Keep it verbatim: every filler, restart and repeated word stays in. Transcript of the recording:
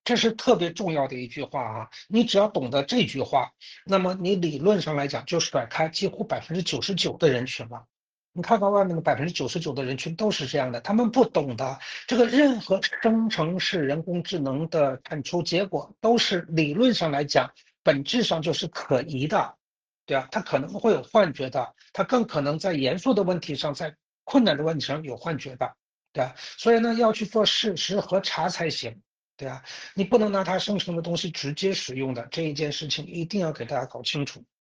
这是特别重要的一句话啊！你只要懂得这句话，那么你理论上来讲就甩开几乎百分之九十九的人群了。你看看外面的百分之九十九的人群都是这样的，他们不懂的这个任何生成式人工智能的产出结果，都是理论上来讲，本质上就是可疑的，对啊，他可能会有幻觉的，他更可能在严肃的问题上，在困难的问题上有幻觉的，对啊，所以呢，要去做事实核查才行。对啊，你不能拿它生成的东西直接使用的，这一件事情一定要给大家搞清楚。